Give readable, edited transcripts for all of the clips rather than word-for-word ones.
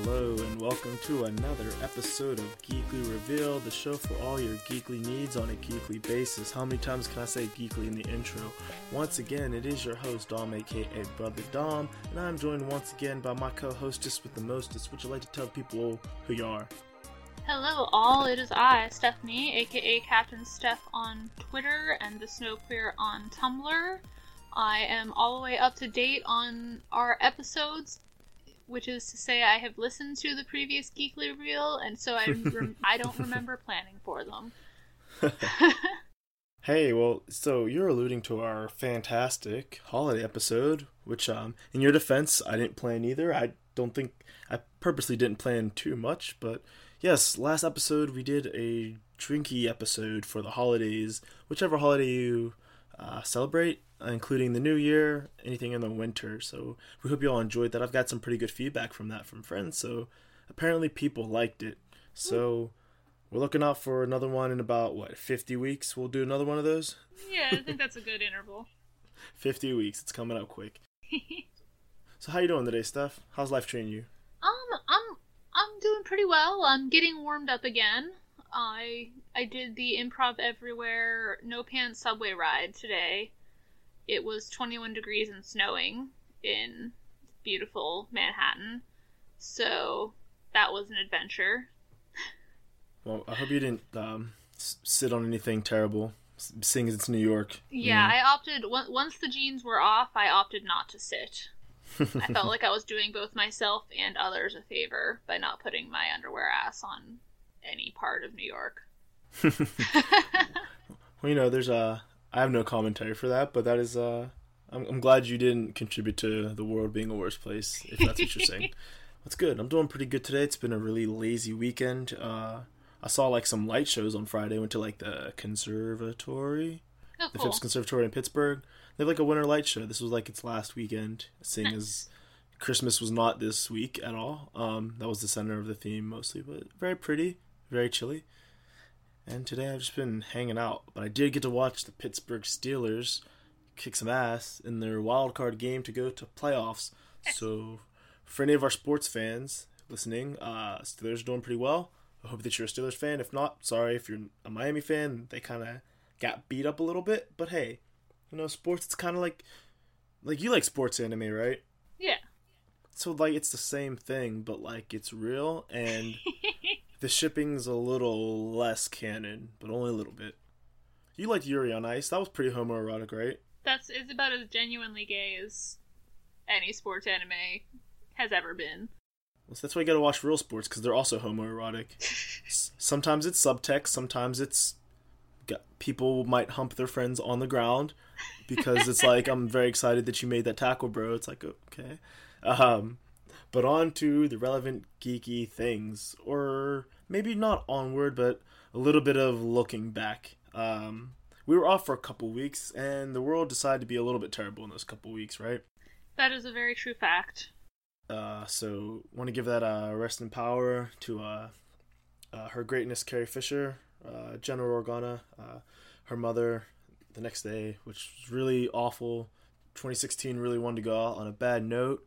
Hello and welcome to another episode of Geekly Reveal, the show for all your geekly needs on a geekly basis. How many times can I say geekly in the intro? Once again, it is your host, Dom, aka Brother Dom, and I'm joined once again by my co-hostess with the mostest. Would you like to tell people who you are? Hello all, it is I, Stephanie, aka Captain Steph on Twitter and the Snow Queer on Tumblr. I am all the way up to date on our episodes, which is to say I have listened to the previous Geekly Reveal, and so I don't remember planning for them. Hey, well, so you're alluding to our fantastic holiday episode, which, in your defense, I didn't plan either. I purposely didn't plan too much, but yes, last episode we did a drinky episode for the holidays, whichever holiday you celebrate, including the New Year, anything in the winter. So we hope you all enjoyed that. I've got some pretty good feedback from that from friends, so apparently people liked it. So we're looking out for another one in about, 50 weeks? We'll do another one of those? Yeah, I think that's a good interval. 50 weeks. It's coming up quick. So how you doing today, Steph? How's life treating you? I'm doing pretty well. I'm getting warmed up again. I did the Improv Everywhere No Pants subway ride today. It was 21 degrees and snowing in beautiful Manhattan, so that was an adventure. Well, I hope you didn't sit on anything terrible, seeing as it's New York. Yeah, I opted, once the jeans were off, I opted not to sit. I felt like I was doing both myself and others a favor by not putting my underwear ass on any part of New York. Well, there's I have no commentary for that, but that is I'm glad you didn't contribute to the world being a worse place, if that's what you're saying. That's good. I'm doing pretty good today. It's been a really lazy weekend. I saw some light shows on Friday. Went to the conservatory, the Phipps Conservatory in Pittsburgh. They have a winter light show. This was its last weekend, seeing as Christmas was not this week at all. That was the center of the theme mostly, but very pretty, very chilly. And today I've just been hanging out, but I did get to watch the Pittsburgh Steelers kick some ass in their wild card game to go to playoffs. So for any of our sports fans listening, Steelers are doing pretty well. I hope that you're a Steelers fan. If not, sorry. If you're a Miami fan, they kind of got beat up a little bit. But hey, sports, it's kind of like you like sports anime, right? Yeah. So it's the same thing, but it's real, and the shipping's a little less canon, but only a little bit. You liked Yuri on Ice. That was pretty homoerotic, right? It's about as genuinely gay as any sports anime has ever been. Well, so that's why you gotta watch real sports, because they're also homoerotic. Sometimes it's subtext, sometimes it's people might hump their friends on the ground, because it's I'm very excited that you made that tackle, bro. It's okay. But on to the relevant geeky things, or maybe not onward, but a little bit of looking back. We were off for a couple weeks, and the world decided to be a little bit terrible in those couple weeks, right? That is a very true fact. So want to give that rest in power to Her Greatness Carrie Fisher, General Organa, her mother the next day, which was really awful. 2016 really wanted to go out on a bad note.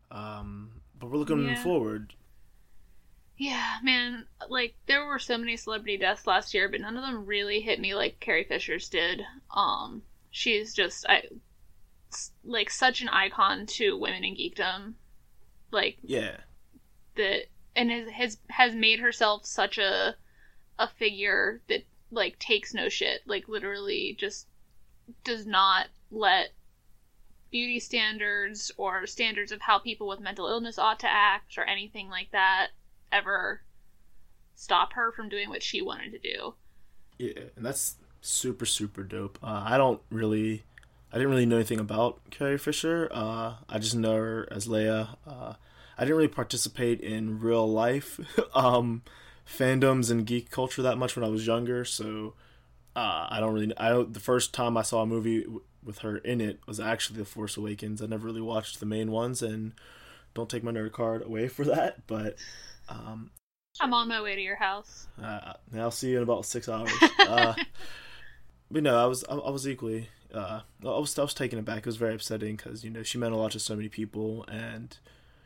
But we're looking forward. Yeah, man, there were so many celebrity deaths last year, but none of them really hit me like Carrie Fisher's did. She's just, such an icon to women in geekdom. And has made herself such a figure that, takes no shit. Literally just does not let beauty standards or standards of how people with mental illness ought to act or anything like that ever stop her from doing what she wanted to do. Yeah, and that's super, super dope. I didn't really know anything about Carrie Fisher. I just know her as Leia. I didn't really participate in real life fandoms and geek culture that much when I was younger, so the first time I saw a movie with her in it was actually The Force Awakens. I never really watched the main ones, and don't take my nerd card away for that, but I'm on my way to your house. I'll see you in about 6 hours. But no, I was equally I was taken aback. It was very upsetting because she meant a lot to so many people, and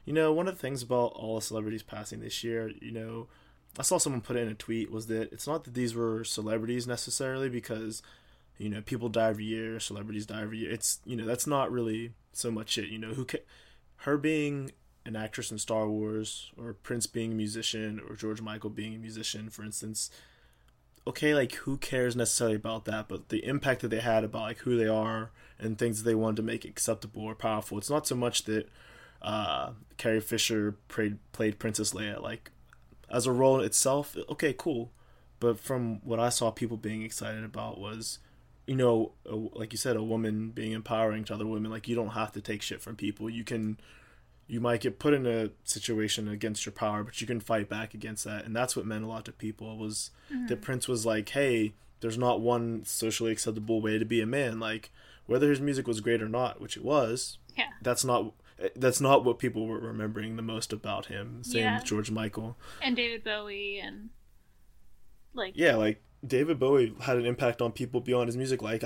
One of the things about all the celebrities passing this year, I saw someone put it in a tweet, was that it's not that these were celebrities necessarily, because, people die every year, celebrities die every year. It's, that's not really so much it, her being an actress in Star Wars, or Prince being a musician, or George Michael being a musician, for instance. Okay, like, who cares necessarily about that, but the impact that they had about, like, who they are and things that they wanted to make acceptable or powerful. It's not so much that Carrie Fisher played Princess Leia. Like, as a role itself, okay, cool. But from what I saw people being excited about was, like you said, a woman being empowering to other women. Like, you don't have to take shit from people. You might get put in a situation against your power, but you can fight back against that. And that's what meant a lot to people, was that Prince was like, hey, there's not one socially acceptable way to be a man. Like, whether his music was great or not, which it was, that's not what people were remembering the most about him. Same with George Michael. And David Bowie and, like... Yeah, like, David Bowie had an impact on people beyond his music. Like,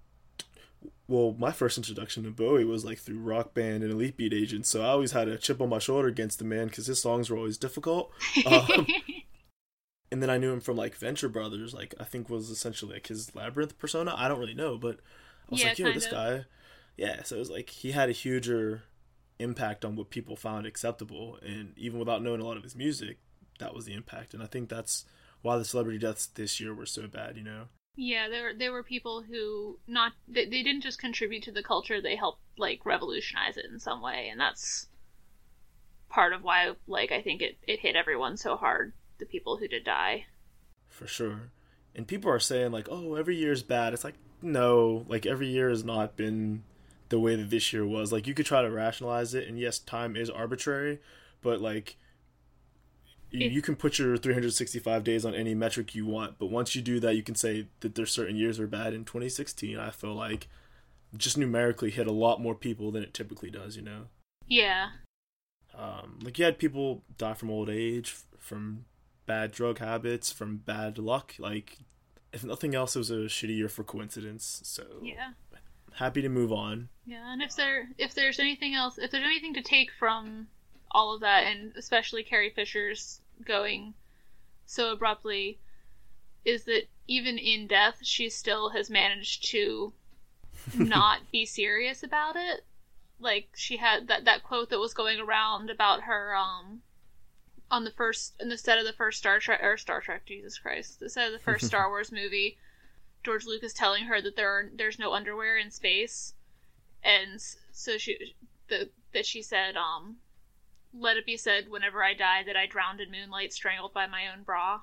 my first introduction to Bowie was like through Rock Band and Elite Beat Agent, so I always had a chip on my shoulder against the man because his songs were always difficult. And then I knew him from like Venture Brothers, like I think was essentially like his Labyrinth persona. I don't really know, but I was like, yo, this guy. Yeah, so it was like he had a huger impact on what people found acceptable, and even without knowing a lot of his music, that was the impact. And I think that's why the celebrity deaths this year were so bad, Yeah, there were people who they didn't just contribute to the culture, they helped like revolutionize it in some way, and that's part of why like I think it hit everyone so hard, the people who did die. For sure. And people are saying like, oh, every year is bad. It's like, no, like every year has not been the way that this year was. Like, you could try to rationalize it, and yes, time is arbitrary, but like you can put your 365 days on any metric you want, but once you do that, you can say that there's certain years are bad. In 2016, I feel like just numerically hit a lot more people than it typically does, Yeah. Like, you had people die from old age, from bad drug habits, from bad luck. Like, if nothing else, it was a shitty year for coincidence. So yeah, happy to move on. Yeah, and if there's anything else, if there's anything to take from all of that, and especially Carrie Fisher's going so abruptly, is that even in death, she still has managed to not be serious about it. Like, she had that quote that was going around about her in the set of the first Star Trek, Jesus Christ, the set of the first Star Wars movie, George Lucas telling her that there's no underwear in space, and so she said, let it be said whenever I die that I drowned in moonlight strangled by my own bra.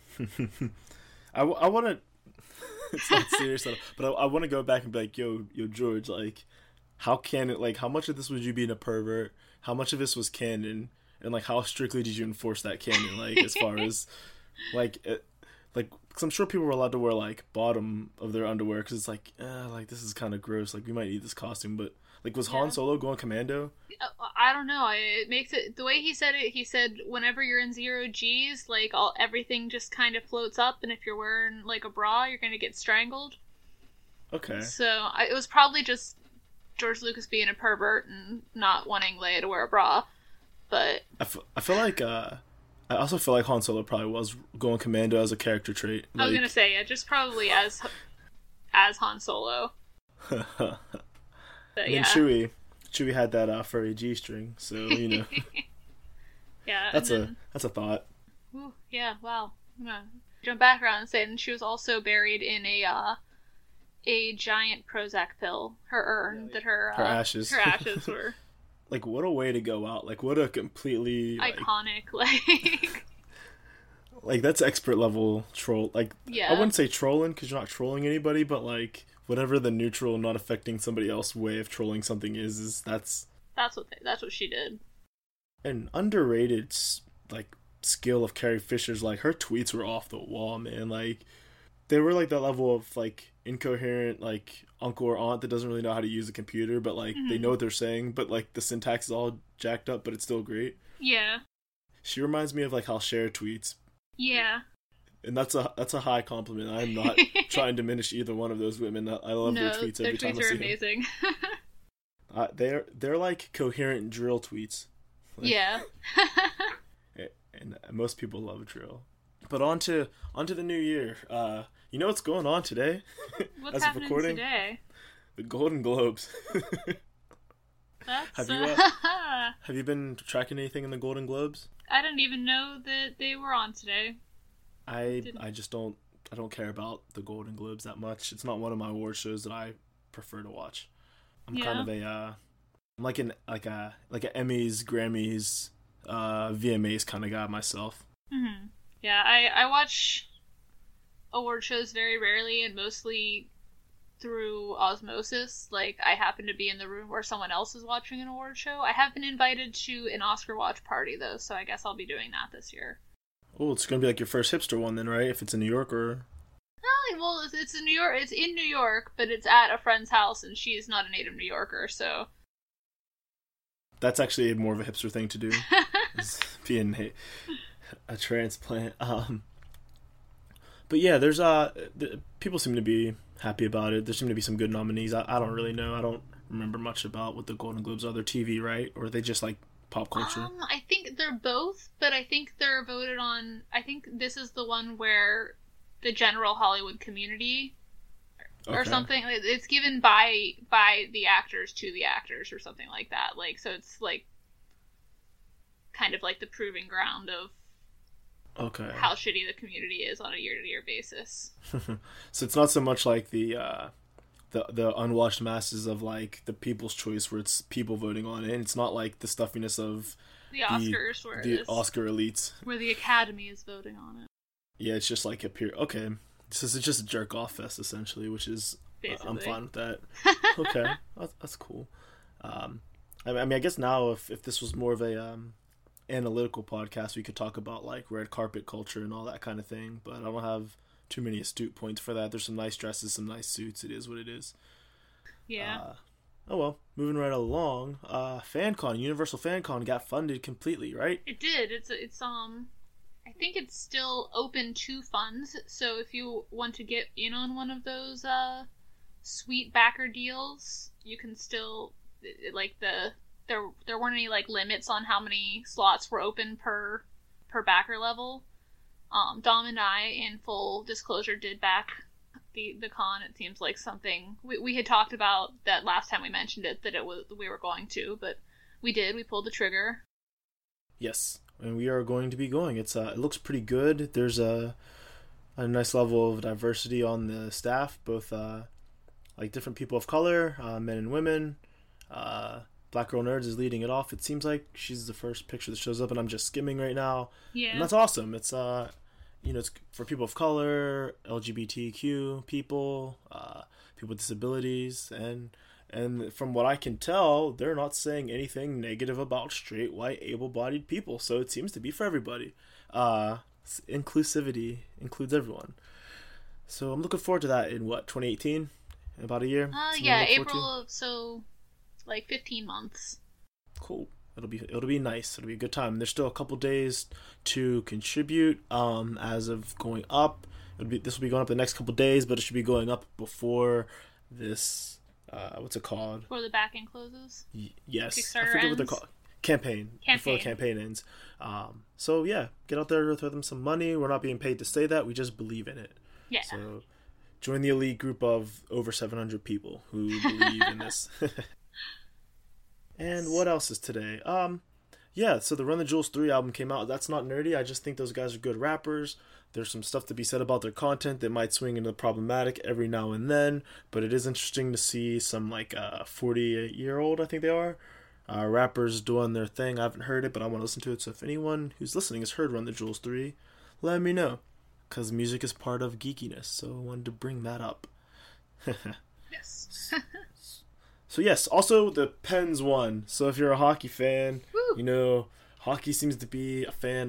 I want to it's not serious but I want to go back and be like, yo George, like, how much of this was you being a pervert, how much of this was canon, and like how strictly did you enforce that canon, like as far as cause I'm sure people were allowed to wear like bottom of their underwear because it's like this is kind of gross, like we might need this costume, but like, was Han Solo going commando? I don't know. It makes it, the way he said it, he said whenever you're in 0 G's, like everything just kind of floats up, and if you're wearing like a bra, you're gonna get strangled. Okay. So it was probably just George Lucas being a pervert and not wanting Leia to wear a bra. But I feel like I also feel like Han Solo probably was going commando as a character trait. I was gonna say, yeah, just probably as Han Solo. But, and then Chewie had that furry G-string, so Yeah, that's a thought. Ooh, yeah, wow. I'm gonna jump back around and say, and she was also buried in a giant Prozac pill. Her urn that her ashes were. Like, what a way to go out! Like, what a completely iconic like that's expert level troll. Like, yeah. I wouldn't say trolling because you're not trolling anybody, but like, whatever the neutral, not affecting somebody else's way of trolling something is that's what she did. An underrated like skill of Carrie Fisher's, like, her tweets were off the wall, man. Like, they were like that level of like incoherent, like uncle or aunt that doesn't really know how to use a computer, but like they know what they're saying, but like the syntax is all jacked up, but it's still great. Yeah. She reminds me of like how Cher tweets. Yeah. And that's a high compliment. I'm not trying to diminish either one of those women. I love their tweets every time I see them. Their tweets are amazing. They're like coherent drill tweets. Like, Yeah. and most people love drill. But on to the new year. You know what's going on today? What's As of happening recording? today? The Golden Globes. That's, Have you been tracking anything in the Golden Globes? I didn't even know that they were on today. I just don't care about the Golden Globes that much. It's not one of my award shows that I prefer to watch. I'm kind of I'm like an Emmys, Grammys, VMAs kind of guy myself. Mm-hmm. Yeah, I watch award shows very rarely and mostly through osmosis. Like, I happen to be in the room where someone else is watching an award show. I have been invited to an Oscar watch party, though, so I guess I'll be doing that this year. Oh, it's gonna be like your first hipster one then, right? If it's in New York or... Oh, well, it's in New York. It's in New York, but it's at a friend's house, and she's not a native New Yorker, so... That's actually more of a hipster thing to do, is being a transplant. But yeah, there's people seem to be happy about it. There seem to be some good nominees. I don't really know. I don't remember much about what the Golden Globes are. They're TV, right? Or are they just like pop culture? I think they're both, but I think they're voted on... I think this is the one where the general Hollywood community or something. It's given by the actors to the actors or something like that. Like, so it's like kind of like the proving ground of how shitty the community is on a year-to-year basis. So it's not so much like the unwashed masses of like the People's Choice where it's people voting on it. It's not like the stuffiness of the Oscars where the Oscar elites where the Academy is voting on it. Yeah, it's just like okay. So it's just a jerk off fest essentially, which is I'm fine with that. Okay, that's cool. I mean, I guess now if this was more of a analytical podcast, we could talk about like red carpet culture and all that kind of thing. But I don't have too many astute points for that. There's some nice dresses, some nice suits. It is what it is. Yeah. Oh well, moving right along. FanCon, Universal FanCon got funded completely, right? It did. It's I think it's still open to funds. So if you want to get in on one of those sweet backer deals, you can still like there weren't any like limits on how many slots were open per backer level. Dom and I, in full disclosure, did back the con. It seems like something we had talked about that last time we mentioned it, that we were going to, but we did. We pulled the trigger. Yes, and we are going to be going. It looks pretty good. There's a nice level of diversity on the staff, both like different people of color, men and women. Black Girl Nerds is leading it off. It seems like she's the first picture that shows up, and I'm just skimming right now. Yeah, and that's awesome. It's it's for people of color, LGBTQ people, people with disabilities, and from what I can tell, they're not saying anything negative about straight, white, able-bodied people. So it seems to be for everybody. Inclusivity includes everyone. So I'm looking forward to that in 2018, in about a year. Yeah, April. So like 15 months. Cool. It'll be nice. It'll be a good time. There's still a couple days to contribute. As of going up, this will be going up the next couple days, but it should be going up before this. What's it called? Before the back-end closes. Yes, Kickstarter I forget ends? what they're called. Campaign. Before the campaign ends. So yeah, get out there, throw them some money. We're not being paid to say that. We just believe in it. Yeah. So join the elite group of over 700 people who believe in this. And what else is today? Yeah, so the Run the Jewels 3 album came out. That's not nerdy. I just think those guys are good rappers. There's some stuff to be said about their content that might swing into the problematic every now and then, but it is interesting to see some like 40-year-old, I think they are, rappers doing their thing. I haven't heard it, but I want to listen to it. So if anyone who's listening has heard Run the Jewels 3, let me know, because music is part of geekiness, so I wanted to bring that up. Yes. So yes, also the Pens won. So if you're a hockey fan, Woo! Hockey seems to be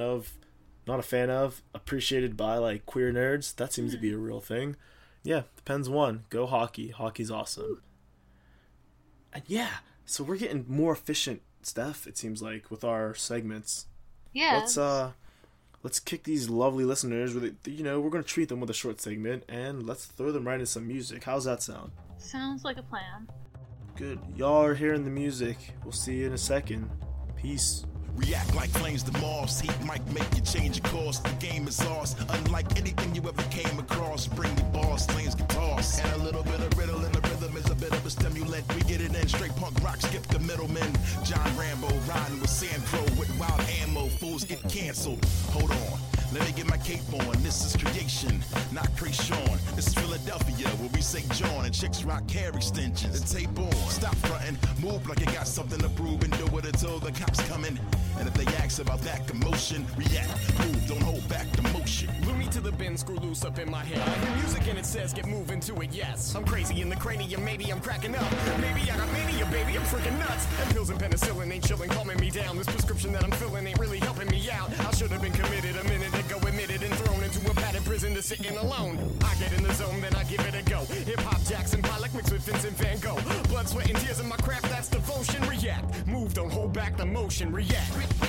appreciated by like queer nerds. That seems to be a real thing. Yeah, the Pens won. Go hockey. Hockey's awesome. Woo! And yeah, so we're getting more efficient stuff, it seems like, with our segments. Yeah. Let's kick these lovely listeners with it. We're going to treat them with a short segment, and let's throw them right into some music. How's that sound? Sounds like a plan. Good. Y'all are hearing the music. We'll see you in a second. Peace. React like flames to Mars. Heat might make you change your course. The game is ours. Unlike anything you ever came across. Bring the bars, flames, guitars. And a little bit of riddle in the rhythm is a bit of a stimulant. We get it in straight punk rock, skip the middleman. John Rambo riding with Sandro with wild ammo. Fools get canceled. Hold on. Let me get my cape on. This is creation, not Krayshawn. This is Philadelphia, where we say John and chicks rock hair extensions. And tape on. Stop frontin', move like you got something to prove, and do it until the cops come in. And if they ask about that commotion, react, move, don't hold back the motion. Loony to the bin, screw loose up in my head. I hear music and it says get moving to it, yes. I'm crazy in the cranium, maybe I'm cracking up. Maybe I got mania, baby, I'm freaking nuts. And pills and penicillin ain't chilling, calming me down. This prescription that I'm filling ain't really helping me out. I should have been committed a minute ago, admitted and thrown into a padded prison to sitting alone. I get in the zone, then I give it a go. Hip-hop, Jackson Pollock mixed with Vincent Van Gogh. Blood, sweat, and tears in my craft, that's devotion. React, move, don't hold back the motion. React.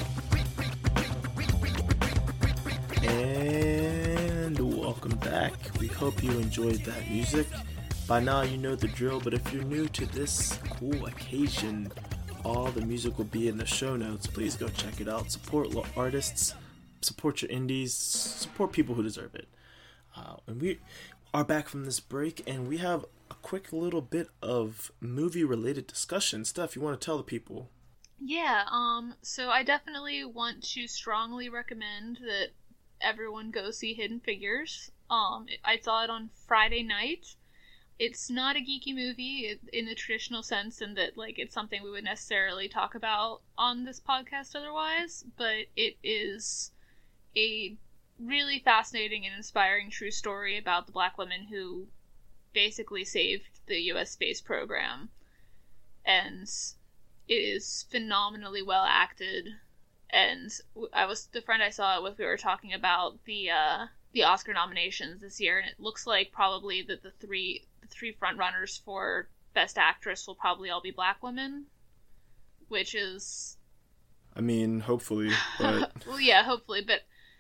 And welcome back. We hope you enjoyed that music. By now you know the drill, but if you're new to this cool occasion, all the music will be in the show notes. Please go check it out. Support artists, support your indies, support people who deserve it. And we are back from this break, and we have a quick little bit of movie-related discussion. Steph, you want to tell the people? Yeah, so I definitely want to strongly recommend that everyone go see Hidden Figures. I saw it on Friday night. It's not a geeky movie in the traditional sense, in that, like, it's something we would necessarily talk about on this podcast otherwise, but it is a really fascinating and inspiring true story about the black women who basically saved the U.S. space program. And it is phenomenally well acted. And the friend I saw it with, we were talking about the Oscar nominations this year, and it looks like probably that the three front runners for Best Actress will probably all be black women, which is, I mean, hopefully, but well, yeah, hopefully, but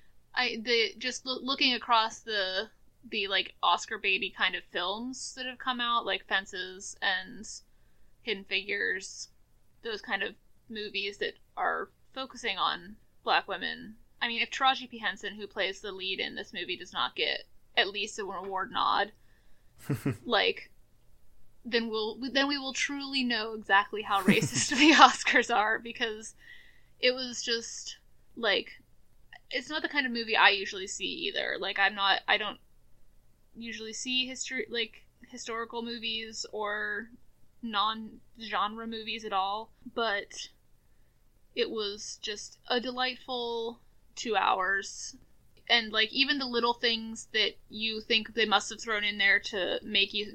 looking across the like Oscar baity kind of films that have come out, like Fences and Hidden Figures, those kind of movies that are focusing on black women. I mean, if Taraji P. Henson, who plays the lead in this movie, does not get at least an award nod, like, then we will truly know exactly how racist the Oscars are, because it was just, like, it's not the kind of movie I usually see either. Like, I don't usually see historical movies or non-genre movies at all, but it was just a delightful 2 hours. And, like, even the little things that you think they must have thrown in there to make you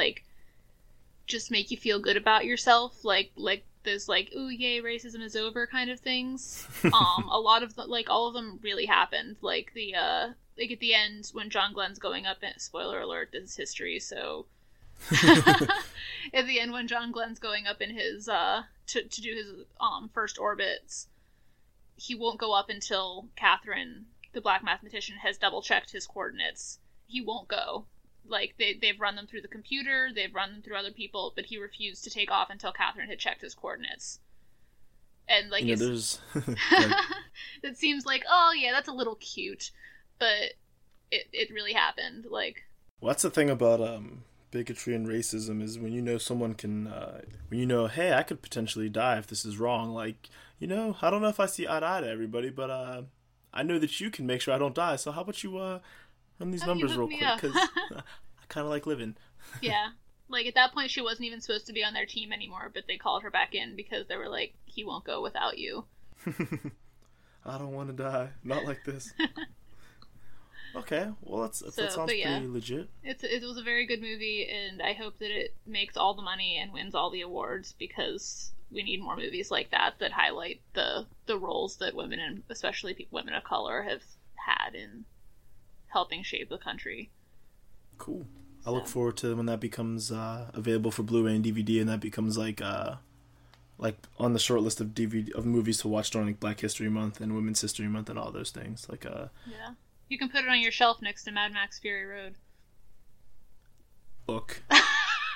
feel good about yourself, like those, like, ooh, yay, racism is over kind of things. A lot of all of them really happened. Like, like, at the end, when John Glenn's going up, spoiler alert, this is history, so at the end, when John Glenn's going up in his to do his first orbits, he won't go up until Catherine, the black mathematician, has double checked his coordinates. He won't go. Like, they've run them through the computer, they've run them through other people, but he refused to take off until Catherine had checked his coordinates. And, like, there's it seems like, oh yeah, that's a little cute, but it really happened. Like, well, that's the thing about bigotry and racism, is when you know someone can, when you know, hey, I could potentially die if this is wrong. Like, you know, I don't know if I see eye to eye to everybody, but I know that you can make sure I don't die. So how about you run these numbers real quick, because I kind of like living. Yeah. Like, at that point, she wasn't even supposed to be on their team anymore, but they called her back in because they were like, he won't go without you. I don't want to die. Not like this. Okay, well, that sounds pretty legit. It was a very good movie, and I hope that it makes all the money and wins all the awards, because we need more movies like that highlight the roles that women, and especially women of color, have had in helping shape the country. Cool. I look forward to when that becomes available for Blu-ray and DVD, and that becomes like on the short list of DVD of movies to watch during, like, Black History Month and Women's History Month and all those things. Like yeah, you can put it on your shelf next to Mad Max Fury Road. Look,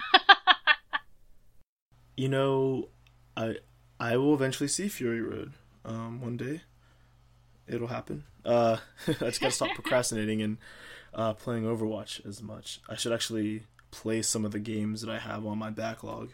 you know, I will eventually see Fury Road, One day, it'll happen. I just gotta stop procrastinating and playing Overwatch as much. I should actually play some of the games that I have on my backlog.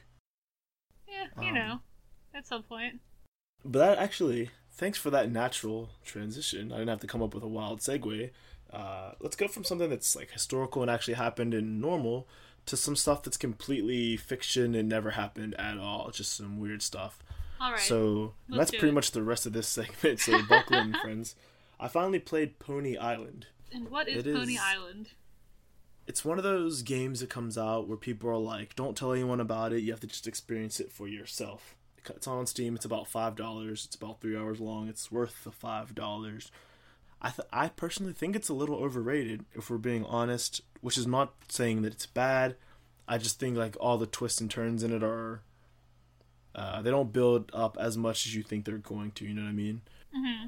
Yeah, at some point. But that actually, thanks for that natural transition. I didn't have to come up with a wild segue. Let's go from something that's like historical and actually happened in normal to some stuff that's completely fiction and never happened at all. Just some weird stuff. All right. So that's pretty much the rest of this segment. So buckle in, friends. I finally played Pony Island. And what is Pony Island? It's one of those games that comes out where people are like, don't tell anyone about it. You have to just experience it for yourself. It's on Steam. It's about $5. It's about 3 hours long. It's worth the $5. I personally think it's a little overrated, if we're being honest, which is not saying that it's bad. I just think like all the twists and turns in it are, they don't build up as much as you think they're going to, you know what I mean? Mm-hmm.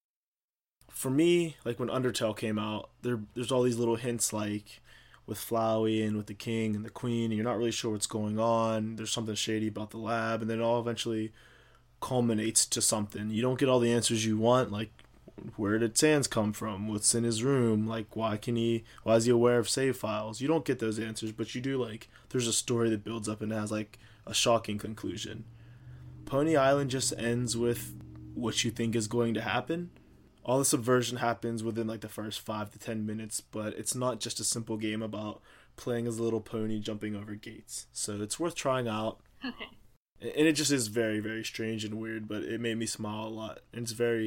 For me, like when Undertale came out, there's all these little hints like with Flowey and with the king and the queen, and you're not really sure what's going on. There's something shady about the lab, and then it all eventually culminates to something. You don't get all the answers you want, like where did Sans come from? What's in his room? Like why is he aware of save files? You don't get those answers, but you do like there's a story that builds up and has like a shocking conclusion. Pony Island just ends with what you think is going to happen. All the subversion happens within like the first 5 to 10 minutes, but it's not just a simple game about playing as a little pony jumping over gates. So it's worth trying out. Okay. And it just is very, very strange and weird, but it made me smile a lot. And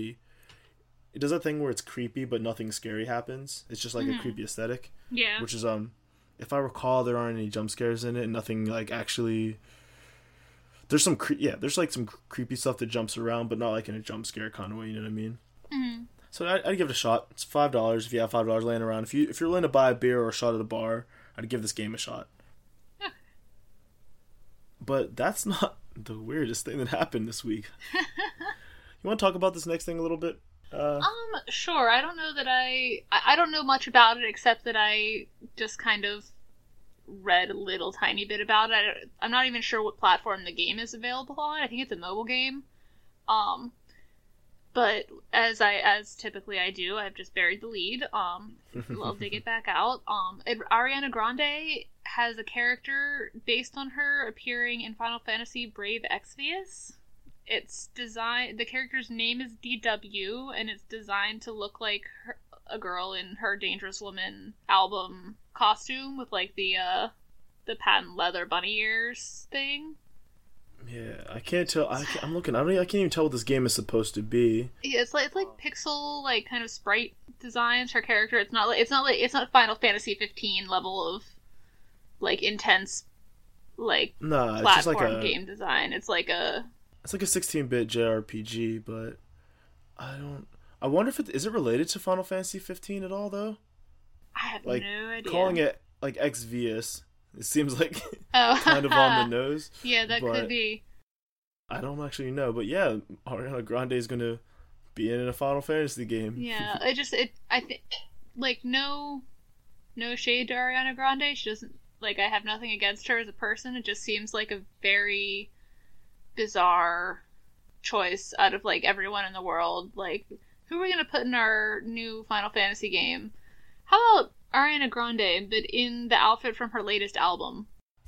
it does that thing where it's creepy, but nothing scary happens. It's just like a creepy aesthetic. Yeah. Which is, if I recall, there aren't any jump scares in it, and nothing like actually. There's some there's like some creepy stuff that jumps around, but not like in a jump scare kind of way. You know what I mean? Mm-hmm. So I'd give it a shot. It's $5 if you have $5 laying around. If you're willing to buy a beer or a shot at a bar, I'd give this game a shot. Yeah. But that's not the weirdest thing that happened this week. You want to talk about this next thing a little bit? Sure. I don't know that I don't know much about it except that I just kind of read a little tiny bit about it. I'm not even sure what platform the game is available on. I think it's a mobile game. But as typically I do, I've just buried the lead. Love to get back out. Ariana Grande has a character based on her appearing in Final Fantasy Brave Exvius. The character's name is DW, and it's designed to look like a girl in her Dangerous Woman album costume with like the patent leather bunny ears thing. Yeah, I can't tell. I'm looking. I can't even tell what this game is supposed to be. Yeah, it's like pixel, like kind of sprite designs. Her character. It's not Final Fantasy 15 level of like intense like platform it's just like game design. It's like a 16-bit JRPG, but I wonder if is it related to Final Fantasy 15 at all though? I have like, no idea. Calling it like Xvius, it seems like oh. kind of on the nose. Yeah, that could be. I don't actually know, but yeah, Ariana Grande is gonna be in a Final Fantasy game. Yeah, I think like no shade to Ariana Grande. She doesn't like. I have nothing against her as a person. It just seems like a very bizarre choice out of like everyone in the world. Like, who are we gonna put in our new Final Fantasy game? How about Ariana Grande, but in the outfit from her latest album?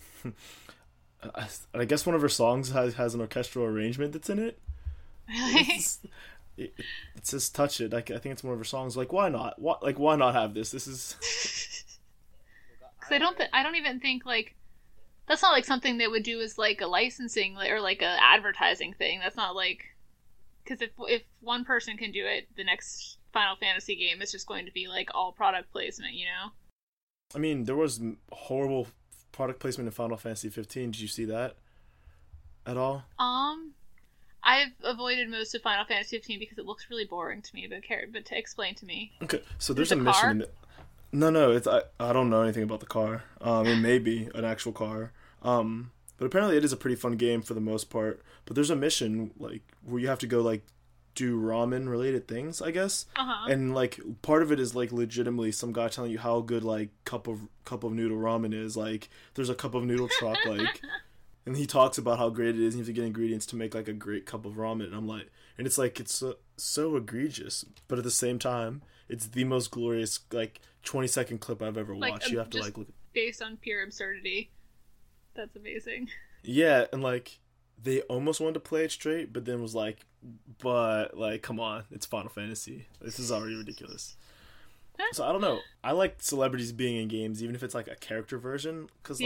I guess one of her songs has an orchestral arrangement that's in it. Really? It says "Touch It." I think it's one of her songs. Like, why not? Why not have this? This is. Because I don't even think like that's not like something they would do as like a licensing or like a advertising thing. That's not like because if one person can do it, the next Final Fantasy game is just going to be like all product placement, you know? I mean, there was horrible product placement in Final Fantasy 15. Did you see that at all? I've avoided most of Final Fantasy 15 because it looks really boring to me. But to explain to me. Okay, so there's a mission. No, it's I don't know anything about the car. It may be an actual car. But apparently it is a pretty fun game for the most part. But there's a mission like where you have to go like do ramen related things, I guess. Uh-huh. And like part of it is like legitimately some guy telling you how good like cup of noodle ramen is. Like there's a cup of noodle truck like And he talks about how great it is. And you have to get ingredients to make like a great cup of ramen. And I'm like, and it's like, it's so egregious, but at the same time, it's the most glorious like 20-second clip I've ever watched. You have to like look based on pure absurdity. That's amazing. Yeah, and like they almost wanted to play it straight, but then was like, but like, come on, it's Final Fantasy. This is already ridiculous. So I don't know. I like celebrities being in games, even if it's like a character version, because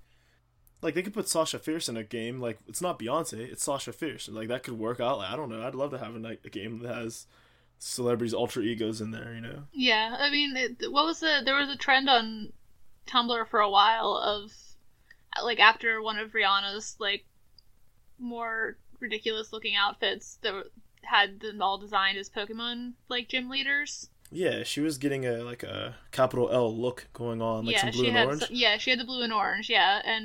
like they could put Sasha Fierce in a game. Like it's not Beyonce, it's Sasha Fierce. Like that could work out. Like, I don't know. I'd love to have a game that has celebrities' alter egos in there. You know? Yeah, I mean, there was a trend on Tumblr for a while of like after one of Rihanna's like more ridiculous looking outfits that had them all designed as Pokemon like gym leaders. Yeah, she was getting a capital L look going on, like some blue and orange. She had the blue and orange, and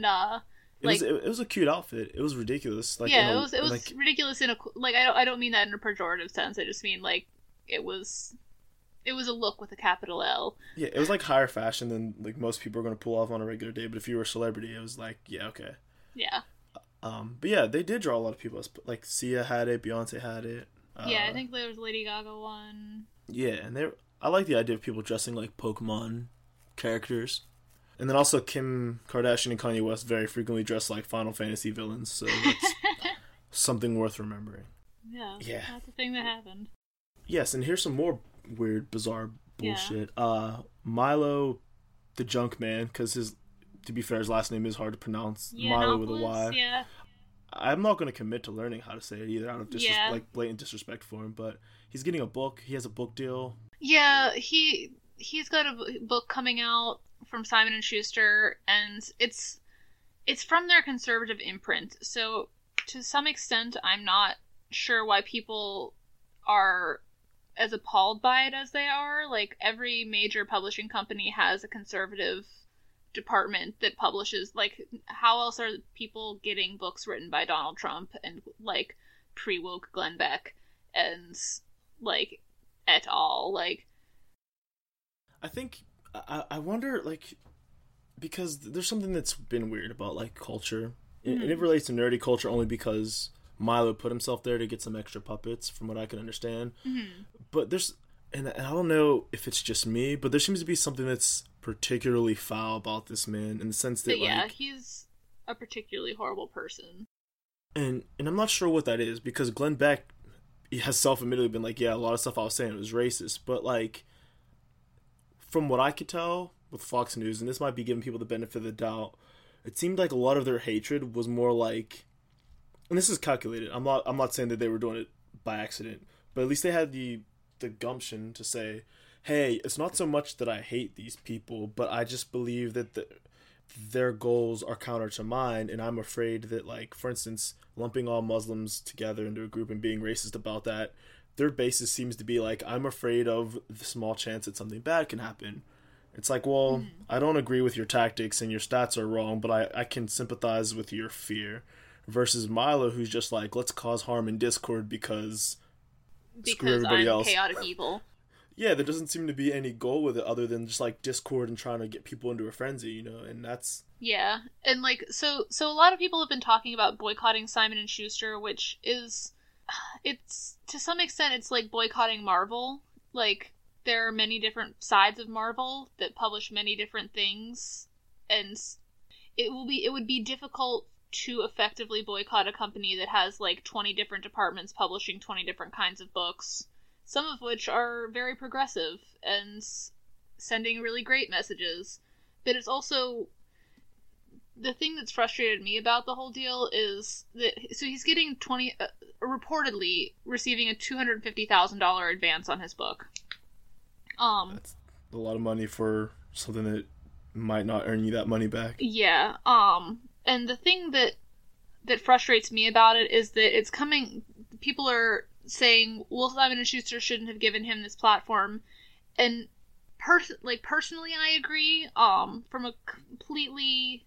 it was a cute outfit. It was ridiculous. Like, yeah, it was like, ridiculous in a like I don't mean that in a pejorative sense. I just mean like it was a look with a capital L. Yeah, it was like higher fashion than like most people are going to pull off on a regular day. But if you were a celebrity, it was like, yeah, okay. Yeah. But yeah, they did draw a lot of people. Like Sia had it, Beyonce had it. Yeah, I think there was Lady Gaga one. Yeah, and I like the idea of people dressing like Pokemon characters. And then also Kim Kardashian and Kanye West very frequently dress like Final Fantasy villains, so that's something worth remembering. Yeah, that's a thing that happened. Yes, and here's some more weird, bizarre bullshit. Yeah. Milo the Junk Man, because to be fair, his last name is hard to pronounce. Milo with a Y. Yeah. I'm not going to commit to learning how to say it either out of like blatant disrespect for him, but he's getting a book. He has a book deal. Yeah, he's got a book coming out from Simon & Schuster, and it's from their conservative imprint. So to some extent, I'm not sure why people are as appalled by it as they are. Like, every major publishing company has a conservative department that publishes, like, how else are people getting books written by Donald Trump and like pre-woke Glenn Beck and like et al. Like, I think I wonder, like, because there's something that's been weird about like culture, and it relates to nerdy culture only because Milo put himself there to get some extra puppets, from what I can understand. But there's, and I don't know if it's just me, but there seems to be something that's particularly foul about this man, in the sense that like, he's a particularly horrible person, and I'm not sure what that is, because Glenn Beck has self-admittedly been like, yeah, a lot of stuff I was saying was racist, but like from what I could tell with Fox News, and this might be giving people the benefit of the doubt, it seemed like a lot of their hatred was more like, and this is calculated, I'm not saying that they were doing it by accident, but at least they had the gumption to say, hey, it's not so much that I hate these people, but I just believe that their goals are counter to mine, and I'm afraid that, like, for instance, lumping all Muslims together into a group and being racist about that, their basis seems to be like, I'm afraid of the small chance that something bad can happen. It's like, well, I don't agree with your tactics and your stats are wrong, but I can sympathize with your fear. Versus Milo, who's just like, let's cause harm and discord because screw everybody else. Chaotic evil. Yeah, there doesn't seem to be any goal with it other than just like discord and trying to get people into a frenzy, you know, and that's... Yeah, and like, so a lot of people have been talking about boycotting Simon & Schuster, which is, it's, to some extent, it's like boycotting Marvel. Like, there are many different sides of Marvel that publish many different things, and it would be difficult to effectively boycott a company that has like 20 different departments publishing 20 different kinds of books, some of which are very progressive and sending really great messages. But it's also, the thing that's frustrated me about the whole deal is that, so he's getting reportedly receiving a $250,000 advance on his book. That's a lot of money for something that might not earn you that money back. Yeah. And the thing that frustrates me about it is that it's coming, people are saying, well, Simon & Schuster shouldn't have given him this platform. And personally, I agree. From a completely,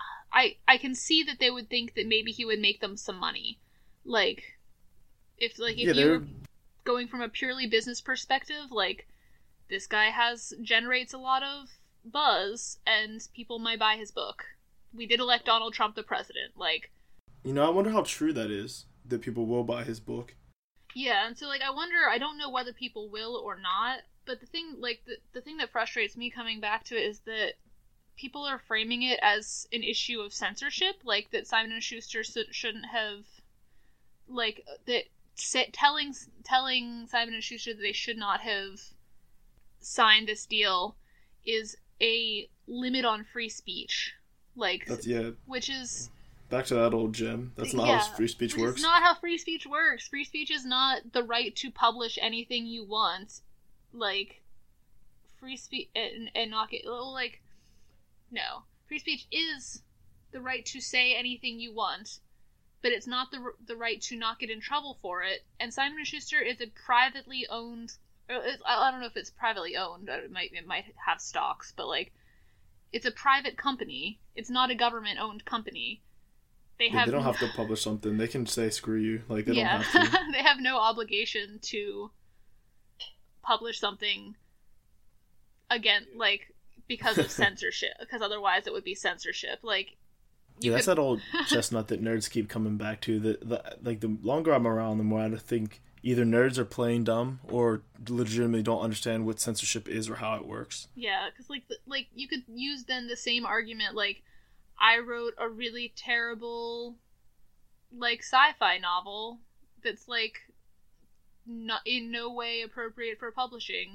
I can see that they would think that maybe he would make them some money. Like, if you were going from a purely business perspective, like, this guy generates a lot of buzz and people might buy his book. We did elect Donald Trump the president. Like, I wonder how true that is, that people will buy his book. Yeah, and so, like, I don't know whether people will or not, but the thing, like, the thing that frustrates me coming back to it is that people are framing it as an issue of censorship, like, that Simon & Schuster shouldn't have, like, that telling Simon & Schuster that they should not have signed this deal is a limit on free speech. Like, which is... Back to that old gem. That's not how free speech works. It's not how free speech works. Free speech is not the right to publish anything you want. Like, free speech... And not get... Like, no. Free speech is the right to say anything you want, but it's not the right to not get in trouble for it. And Simon & Schuster is a privately owned... I don't know if it's privately owned. It might have stocks, but, like, it's a private company. It's not a government-owned company. They don't have to publish something. They can say screw you. Like, they don't have to. They have no obligation to publish something again, like, because of censorship. Because otherwise it would be censorship. Like, that's that old chestnut that nerds keep coming back to. The longer I'm around, the more I think either nerds are playing dumb or legitimately don't understand what censorship is or how it works. Yeah, because, like, you could use then the same argument, like, I wrote a really terrible, like, sci-fi novel that's, like, not in no way appropriate for publishing.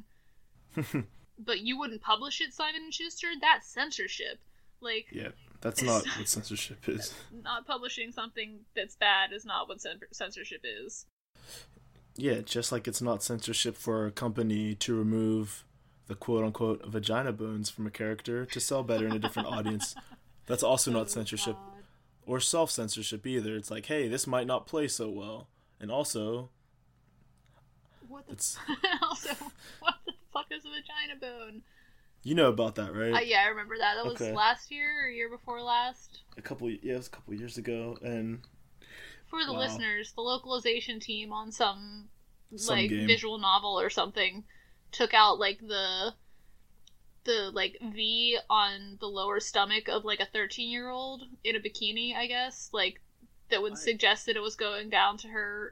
But you wouldn't publish it, Simon & Schuster? That's censorship. Like, yeah, that's not what censorship is. Not publishing something that's bad is not what censorship is. Yeah, just like it's not censorship for a company to remove the quote-unquote vagina bones from a character to sell better in a different audience. That's also not censorship. God. Or self-censorship either. It's like, hey, this might not play so well. And also... Also, what the fuck is a vagina bone? You know about that, right? Yeah, I remember that. That was last year or year before last? It was a couple years ago, and... For the listeners, the localization team on some like, game. Visual novel or something took out, like, the like, V on the lower stomach of, like, a 13-year-old in a bikini, I guess, like, that would suggest that it was going down to her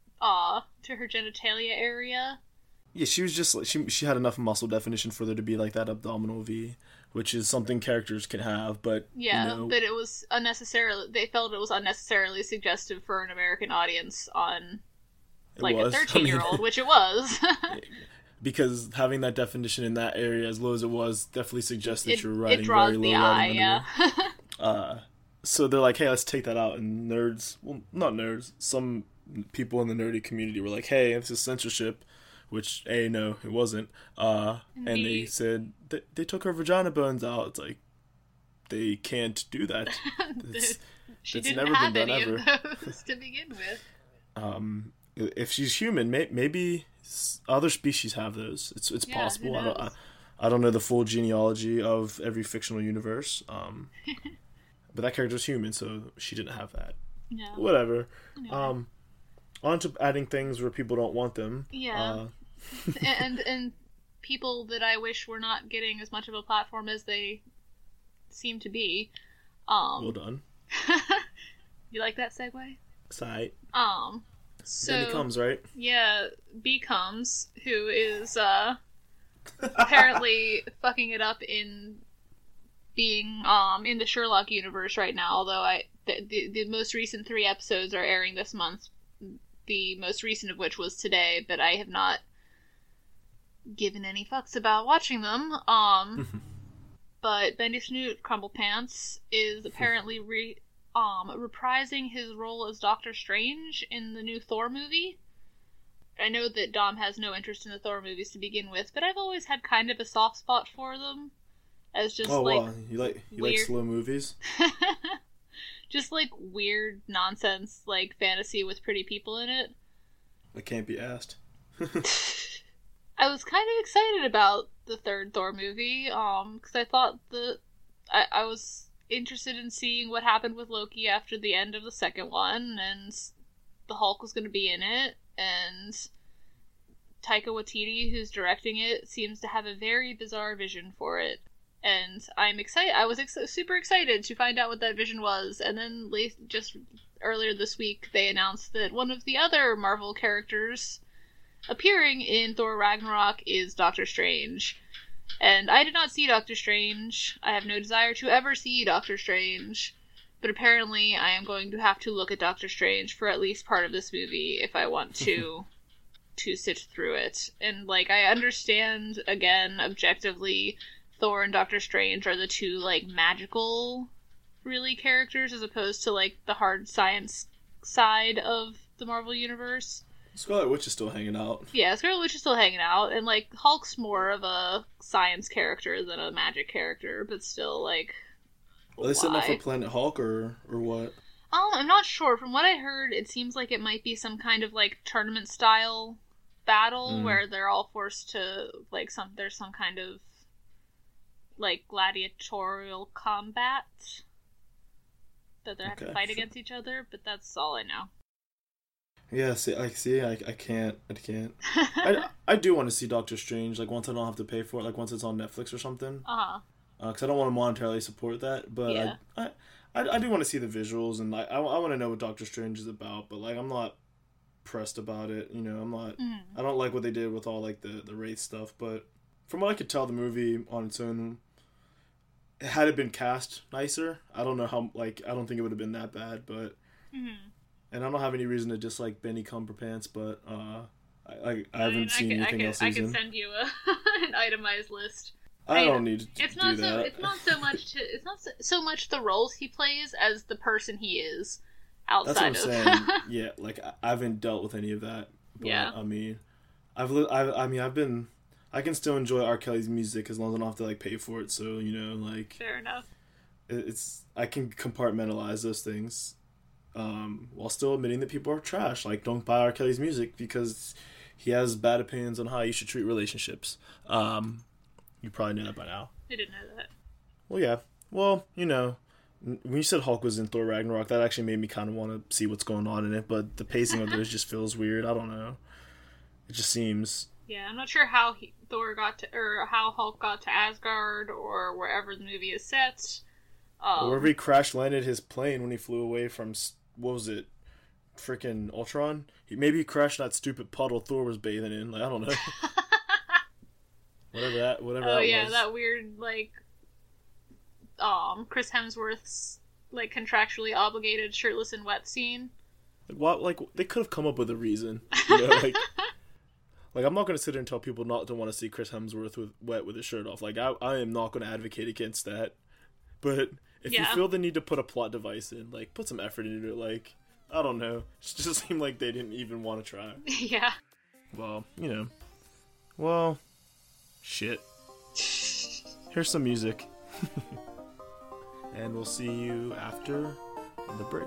genitalia area. Yeah, she was just, like, she had enough muscle definition for there to be, like, that abdominal V, which is something characters can have, but, yeah, but it was they felt it was unnecessarily suggestive for an American audience on, like, a 13-year-old, which it was. Because having that definition in that area as low as it was definitely suggests that you're writing it draws very low the eye, yeah. So they're like, hey, let's take that out. And nerds, well, not nerds, some people in the nerdy community were like, hey, this is censorship. Which, no, it wasn't. And they said they took her vagina bones out. It's like, they can't do that. She didn't have any of those to begin with. If she's human, maybe other species have those. It's possible. I don't know the full genealogy of every fictional universe. But that character's human, so she didn't have that. Yeah. Whatever. Anyway. On to adding things where people don't want them. Yeah. and people that I wish were not getting as much of a platform as they seem to be. Well done. You like that segue? Sight. So then he comes, right? Yeah, B comes, who is apparently fucking it up in being in the Sherlock universe right now. Although the most recent 3 episodes are airing this month. The most recent of which was today, but I have not given any fucks about watching them. But Bendy Snoot Crumblepants is apparently reprising his role as Doctor Strange in the new Thor movie. I know that Dom has no interest in the Thor movies to begin with, but I've always had kind of a soft spot for them. As just wow. You like slow movies? Just, like, weird nonsense, like, fantasy with pretty people in it. That can't be asked. I was kind of excited about the third Thor movie, because I thought I was interested in seeing what happened with Loki after the end of the second one, and the Hulk was going to be in it, and Taika Waititi, who's directing it, seems to have a very bizarre vision for it. And I'm excited. I was super excited to find out what that vision was. And then just earlier this week, they announced that one of the other Marvel characters appearing in Thor Ragnarok is Doctor Strange. And I did not see Doctor Strange. I have no desire to ever see Doctor Strange. But apparently I am going to have to look at Doctor Strange for at least part of this movie if I want to sit through it. And, like, I understand, again, objectively, Thor and Doctor Strange are the two, like, magical, really, characters, as opposed to, like, the hard science side of the Marvel Universe. Scarlet Witch is still hanging out. Yeah, Scarlet Witch is still hanging out, and, like, Hulk's more of a science character than a magic character, but still, like, Are they setting up for Planet Hulk, or what? I'm not sure. From what I heard, it seems like it might be some kind of, like, tournament-style battle where they're all forced to, like, there's some kind of, like, gladiatorial combat that they have to fight against each other, but that's all I know. Yeah, I can't. I do want to see Doctor Strange, like, once I don't have to pay for it, like, once it's on Netflix or something. Uh-huh. Because I don't want to monetarily support that, but yeah. I do want to see the visuals, and I want to know what Doctor Strange is about, but, like, I'm not pressed about it, you know, I'm not, I don't like what they did with all, like, the Wraith stuff, but from what I could tell, the movie on its own, had it been cast nicer, I don't know how, like, I don't think it would have been that bad, but, and I don't have any reason to dislike Benny Cumberpants, but, I haven't seen anything else. I can send you an itemized list. I don't need to do that. It's not so much the roles he plays as the person he is outside That's what I'm saying. Yeah, like, I haven't dealt with any of that. But, yeah. I mean, I can still enjoy R. Kelly's music as long as I don't have to, like, pay for it. So, you know, like, fair enough. I can compartmentalize those things, while still admitting that people are trash. Like, don't buy R. Kelly's music because he has bad opinions on how you should treat relationships. You probably know that by now. I didn't know that. Well, yeah. Well, you know, when you said Hulk was in Thor Ragnarok, that actually made me kind of want to see what's going on in it, but the pacing of those just feels weird. I don't know. It just seems... Yeah, I'm not sure how how Hulk got to Asgard, or wherever the movie is set. Or wherever he crash-landed his plane when he flew away from, what was it, freaking Ultron? Maybe he crashed that stupid puddle Thor was bathing in. Like, I don't know. Whatever that was. That weird, like, Chris Hemsworth's, like, contractually obligated shirtless and wet scene. Like, what? Like, they could have come up with a reason. You know, like, like, I'm not going to sit there and tell people not to want to see Chris Hemsworth wet with his shirt off. Like, I am not going to advocate against that. But if you feel the need to put a plot device in, like, put some effort into it. Like, I don't know. It just seemed like they didn't even want to try. Yeah. Well, you know. Well... Shit. Here's some music. And we'll see you after the break.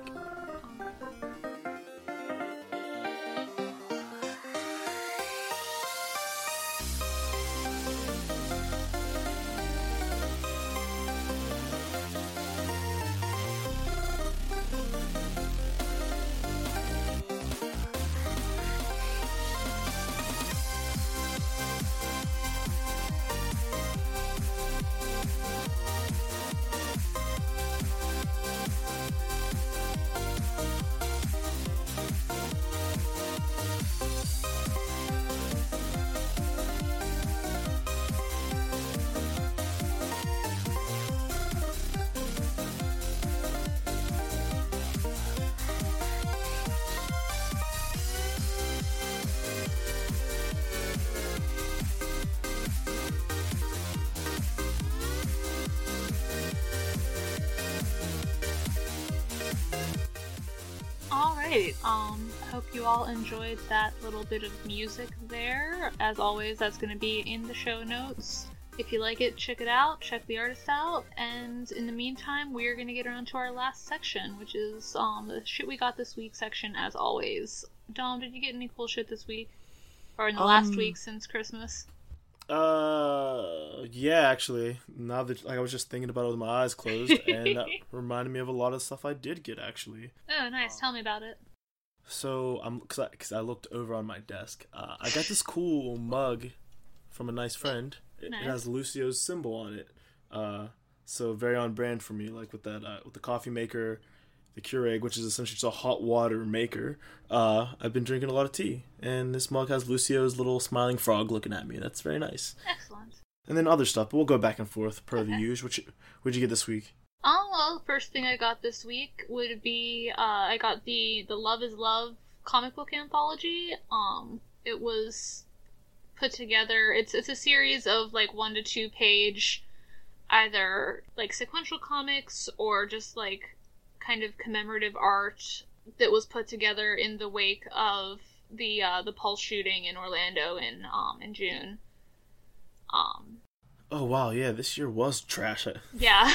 Alright, hope you all enjoyed that little bit of music there. As always, that's going to be in the show notes. If you like it, check it out, check the artist out, and in the meantime, we are going to get around to our last section, which is the shit we got this week section, as always. Dom, did you get any cool shit this week? Or in the last week since Christmas? Yeah, actually. Now that, like, I was just thinking about it with my eyes closed, and that reminded me of a lot of stuff I did get, actually. Oh, nice. Tell me about it. So, because I looked over on my desk, I got this cool mug from a nice friend. It has Lucio's symbol on it. So very on brand for me, like with that, with the coffee maker, the Keurig, which is essentially just a hot water maker. I've been drinking a lot of tea, and this mug has Lucio's little smiling frog looking at me. That's very nice. Excellent. And then other stuff, but we'll go back and forth per the usual. What'd you get this week? Well, the first thing I got this week would be, I got the Love is Love comic book anthology. It was put together, it's a series of, like, 1 to 2 page, either, like, sequential comics, or just, like, kind of commemorative art that was put together in the wake of the Pulse shooting in Orlando in June. Oh wow, yeah, this year was trash. Yeah.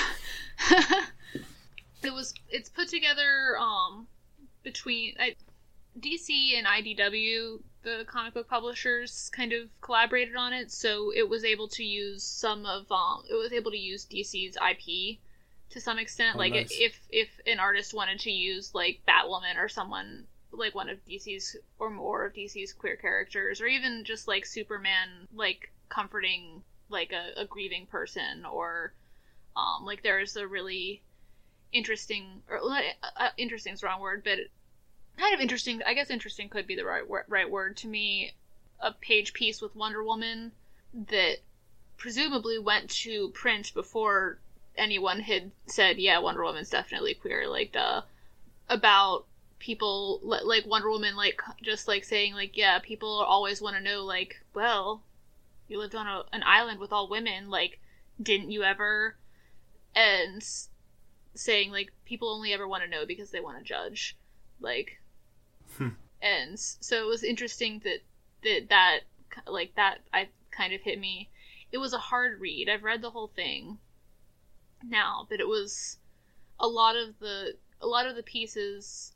It's put together between DC and IDW, the comic book publishers, kind of collaborated on it, so it was able to use DC's IP to some extent. Oh, like, nice. if an artist wanted to use, like, Batwoman or someone, like, one of DC's or more of DC's queer characters, or even just, like, Superman, like, comforting, like, a grieving person, or like, there's a really interesting, or interesting is the wrong word, but kind of interesting, I guess interesting could be the right word to me, a page piece with Wonder Woman that presumably went to print before anyone had said, yeah, Wonder Woman's definitely queer, like, about people, like, Wonder Woman, like, just, like, saying, like, yeah, people always want to know, like, well, you lived on an island with all women, like, didn't you ever? And saying, like, people only ever want to know because they want to judge, like, and so it was interesting that I kind of hit me. It was a hard read. I've read the whole thing now, but it was a lot of the pieces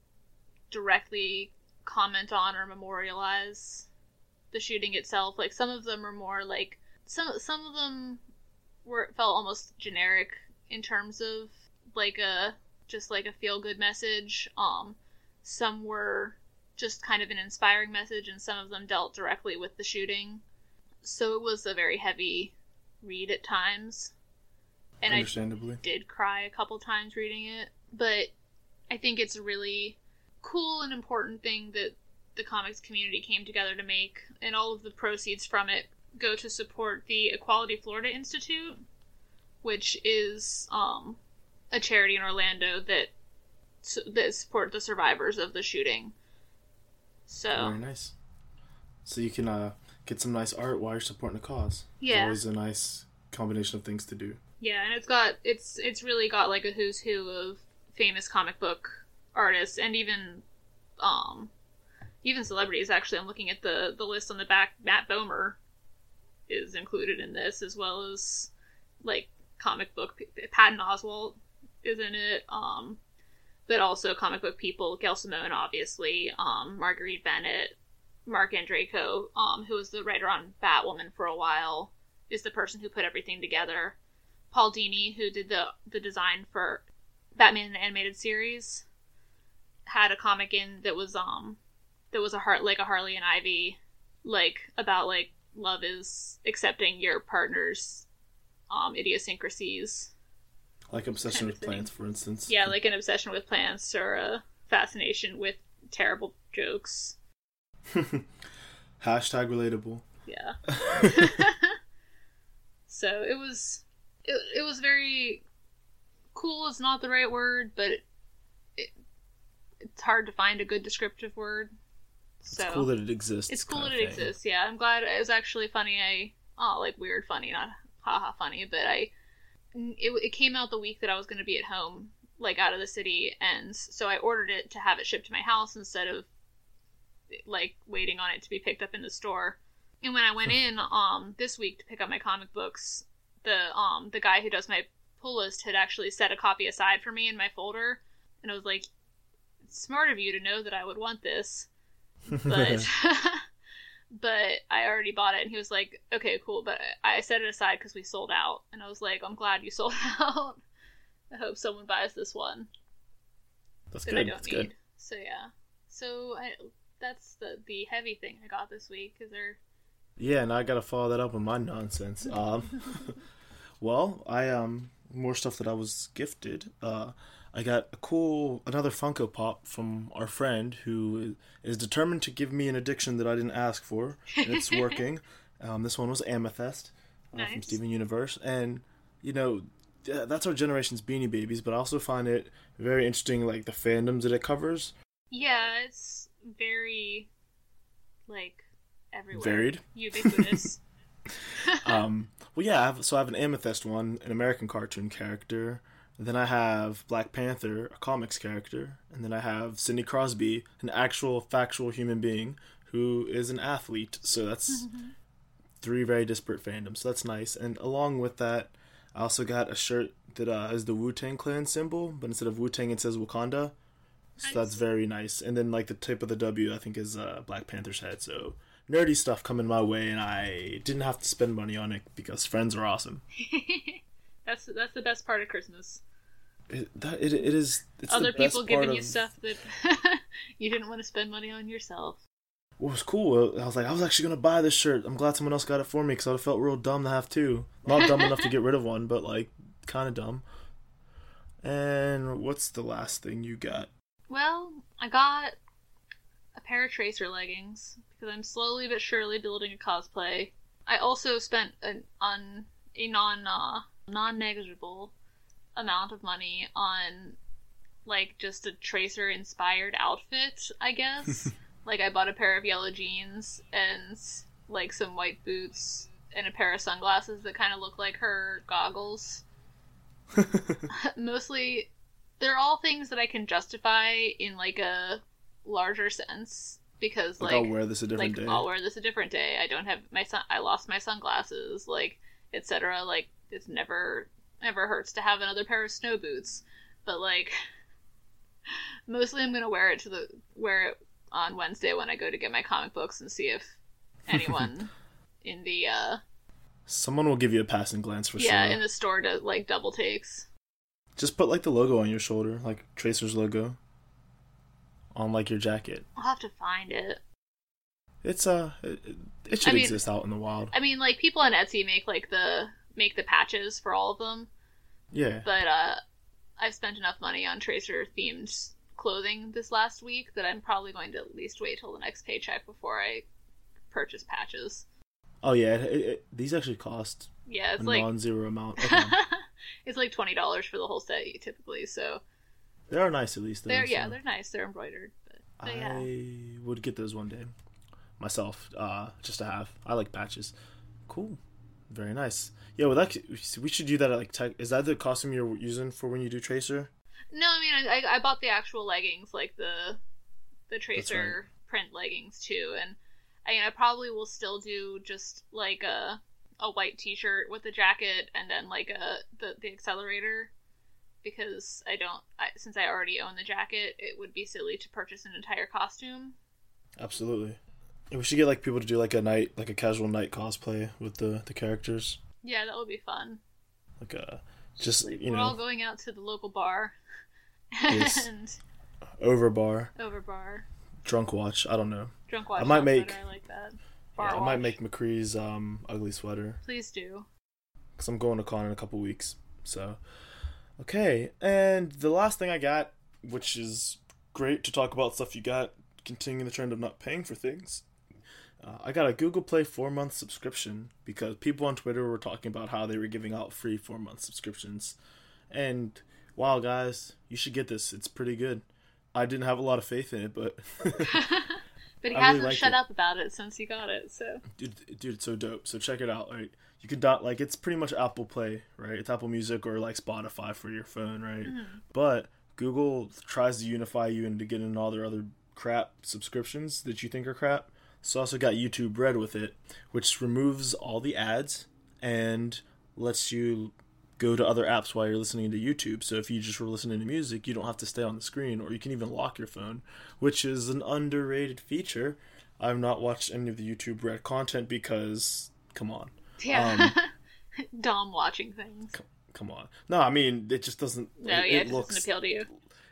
directly comment on or memorialize the shooting itself. Like, some of them are more like some of them felt almost generic in terms of, like, a feel good message. Some were just kind of an inspiring message, and some of them dealt directly with the shooting. So it was a very heavy read at times. And Understandably. I did cry a couple times reading it, but I think it's a really cool and important thing that the comics community came together to make, and all of the proceeds from it go to support the Equality Florida Institute, which is a charity in Orlando that support the survivors of the shooting. So very nice. So you can get some nice art while you're supporting the cause. Yeah. It's always a nice combination of things to do. Yeah, and it's really got, like, a who's who of famous comic book artists, and even celebrities. Actually, I'm looking at the list on the back. Matt Bomer is included in this, as well as, like, comic book. Patton Oswalt is in it, but also comic book people. Gail Simone, obviously, Marguerite Bennett, Mark Andreyko, who was the writer on Batwoman for a while, is the person who put everything together. Paul Dini, who did the design for Batman the Animated Series, had a comic in that was a Harley and Ivy, like, about, like, love is accepting your partner's idiosyncrasies. Like obsession with plants, for instance. Yeah, like an obsession with plants, or a fascination with terrible jokes. Hashtag relatable. Yeah. So it was very cool is not the right word, but it's hard to find a good descriptive word. So it's cool that it exists. It's cool that it exists, yeah. I'm glad. It was actually funny. Weird funny, not haha funny, but it came out the week that I was going to be at home, like, out of the city, and so I ordered it to have it shipped to my house instead of, like, waiting on it to be picked up in the store. And when I went in this week to pick up my comic books, the guy who does my pull list had actually set a copy aside for me in my folder, and I was like, it's smart of you to know that I would want this, but but I already bought it. And he was like, okay, cool, but I set it aside because we sold out. And I was like, I'm glad you sold out. I hope someone buys this one. That's that good. I don't That's need. good. So yeah, that's the heavy thing I got this week. Is there? Yeah, and I gotta follow that up with my nonsense. Well, I more stuff that I was gifted. I got another Funko Pop from our friend who is determined to give me an addiction that I didn't ask for, and it's working. This one was Amethyst from Steven Universe, and that's our generation's Beanie Babies. But I also find it very interesting, like the fandoms that it covers. Yeah, it's very everywhere. Varied, ubiquitous. Well, yeah. I have an Amethyst one, an American cartoon character. Then I have Black Panther, a comics character, and then I have Sidney Crosby, an actual factual human being who is an athlete. So that's three very disparate fandoms. So that's nice. And along with that, I also got a shirt that is the Wu-Tang Clan symbol, but instead of Wu-Tang it says Wakanda. So that's very nice. And then like the tip of the W I think is Black Panther's head. So nerdy stuff coming my way, and I didn't have to spend money on it because friends are awesome. That's the best part of Christmas. It is. It's other the best people giving you stuff that you didn't want to spend money on yourself. What was cool, I was actually going to buy this shirt. I'm glad someone else got it for me because I would have felt real dumb to have two. Not dumb enough to get rid of one, but like kind of dumb. And what's the last thing you got? Well, I got a pair of Tracer leggings because I'm slowly but surely building a cosplay. I also spent a non-negligible amount of money on like just a Tracer inspired outfit, I guess. Like I bought a pair of yellow jeans and like some white boots and a pair of sunglasses that kind of look like her goggles. Mostly they're all things that I can justify in like a larger sense because like I'll wear this a different day. I'll wear this a different day. I don't have I lost my sunglasses, like etc. Like it's never hurts to have another pair of snow boots, but like mostly I'm gonna wear it on Wednesday when I go to get my comic books and see if anyone in the someone will give you a passing glance for sure. Yeah, in the store does like double takes. Just put like the logo on your shoulder, like Tracer's logo on like your jacket. I'll have to find it. It's it should exist out in the wild. I mean, like people on Etsy make the patches for all of them. Yeah. But I've spent enough money on Tracer themed clothing this last week that I'm probably going to at least wait till the next paycheck before I purchase patches. Oh yeah, these actually cost it's a like non-zero amount. Okay. It's like $20 for the whole set typically, so they are nice at least. Though, they're nice. They're embroidered. But yeah. I would get those one day myself, just to have. I like patches. Cool, very nice. Yeah, well, we should do that at like tech. Is that the costume you're using for when you do Tracer? No, I mean I bought the actual leggings, like the Tracer print leggings too, and I probably will still do just like a white t-shirt with a jacket and then like the accelerator, because since I already own the jacket, it would be silly to purchase an entire costume. Absolutely. And we should get like people to do like a casual night cosplay with the characters. Yeah, that would be fun. Like just we're all going out to the local bar. Yes. And Over bar. Drunk watch. I don't know. Drunk watch. I might make. I like that. I might make McCree's ugly sweater. Please do. Because I'm going to con in a couple weeks. So, okay. And the last thing I got, which is great to talk about stuff you got, continuing the trend of not paying for things. I got a Google Play 4-month subscription because people on Twitter were talking about how they were giving out free 4-month subscriptions. And wow, guys, you should get this. It's pretty good. I didn't have a lot of faith in it, but but he hasn't shut up about it since he got it. So dude, it's so dope. So check it out. Right, you could like it's pretty much Apple Play, right? It's Apple Music or like Spotify for your phone, right? Mm-hmm. But Google tries to unify you into getting all their other crap subscriptions that you think are crap. So also got YouTube Red with it, which removes all the ads and lets you go to other apps while you're listening to YouTube. So if you just were listening to music, you don't have to stay on the screen, or you can even lock your phone, which is an underrated feature. I've not watched any of the YouTube Red content because, come on. Yeah. Dom watching things. Come on. No, I mean, it just doesn't... No, it just doesn't appeal to you.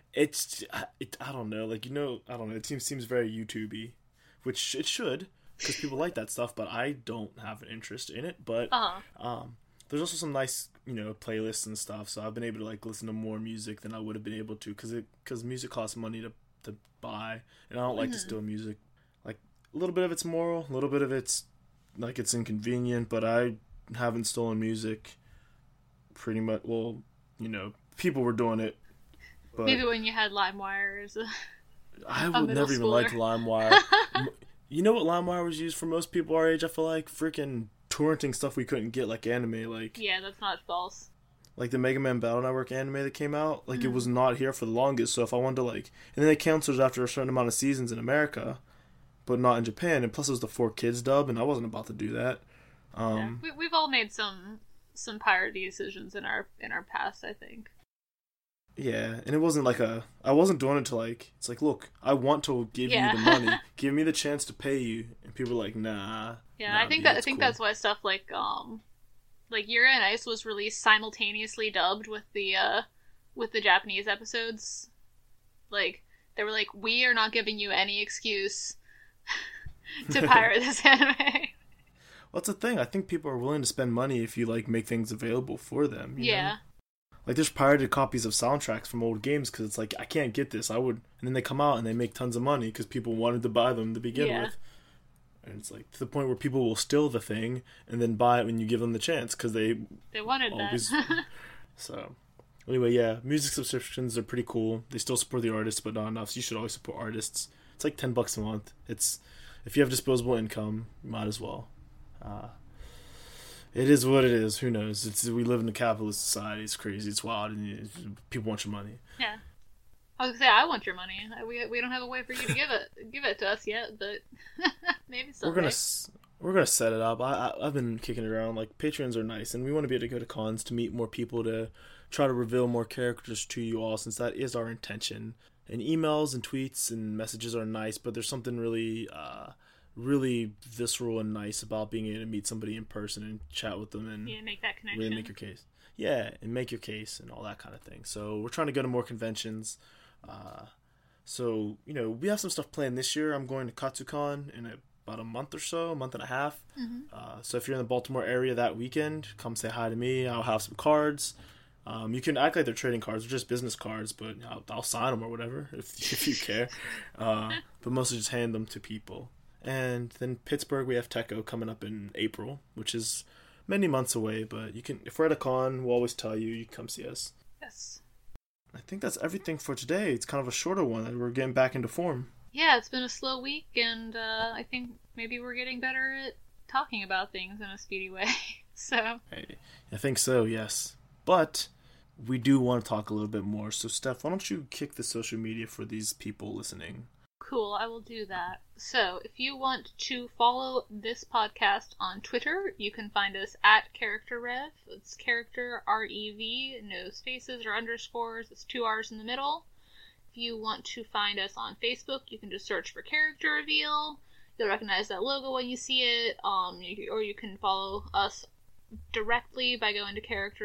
I don't know. Like, I don't know. It seems very YouTube-y, which it should, because people like that stuff, but I don't have an interest in it. But there's also some nice, playlists and stuff. So I've been able to like listen to more music than I would have been able to because music costs money to buy, and I don't like to steal music. Like a little bit of it's moral, a little bit of it's like it's inconvenient, but I haven't stolen music pretty much. Well, people were doing it. But maybe when you had LimeWire. I would never even like LimeWire. You know what LimeWire was used for most people our age? I feel like freaking torrenting stuff we couldn't get, like anime. Like yeah, that's not false. Like the Mega Man Battle Network anime that came out, like it was not here for the longest. So if I wanted to and then they canceled it after a certain amount of seasons in America, but not in Japan. And plus it was the 4Kids dub, and I wasn't about to do that. We've all made some piracy decisions in our past, I think. Yeah, and it wasn't like I wasn't doing it to it's like, look, I want to give you the money, give me the chance to pay you, and people were like, nah. Yeah, nah, I think cool. That's why stuff like Yuri on Ice was released simultaneously dubbed with the Japanese episodes. Like they were like, we are not giving you any excuse to pirate this anime. Well, that's the thing. I think people are willing to spend money if you make things available for them. You know? Like, there's pirated copies of soundtracks from old games because it's like, I can't get this. And then they come out and they make tons of money because people wanted to buy them to begin with. And it's like to the point where people will steal the thing and then buy it when you give them the chance because they wanted always... that. So, anyway, yeah, music subscriptions are pretty cool. They still support the artists, but not enough. So you should always support artists. It's like $10 a month. It's if you have disposable income, you might as well. It is what it is. Who knows? We live in a capitalist society. It's crazy. It's wild, and people want your money. Yeah, I was gonna say I want your money. We don't have a way for you to give it to us yet, but maybe someday. We're gonna set it up. I've been kicking it around. Like patrons are nice, and we want to be able to go to cons to meet more people to try to reveal more characters to you all, since that is our intention. And emails and tweets and messages are nice, but there's something really visceral and nice about being able to meet somebody in person and chat with them and make that connection. Really make your case. Yeah, and make your case and all that kind of thing. So we're trying to go to more conventions. So, we have some stuff planned this year. I'm going to KatsuCon in about a month or so, a month and a half. Mm-hmm. So if you're in the Baltimore area that weekend, come say hi to me. I'll have some cards. You can act like they're trading cards. They're just business cards, but I'll sign them or whatever if you care. But mostly just hand them to people. And then Pittsburgh, we have Techo coming up in April, which is many months away. But if we're at a con, we'll always tell you. You can come see us. Yes. I think that's everything for today. It's kind of a shorter one. We're getting back into form. Yeah, it's been a slow week, and I think maybe we're getting better at talking about things in a speedy way. So. Hey, I think so, yes. But we do want to talk a little bit more. So, Steph, why don't you kick the social media for these people listening? Cool, I will do that. So, if you want to follow this podcast on Twitter, you can find us at CharacterRev. It's character REV, no spaces or underscores. It's 2 R's in the middle. If you want to find us on Facebook, you can just search for Character Reveal. You'll recognize that logo when you see it. Or you can follow us directly by going to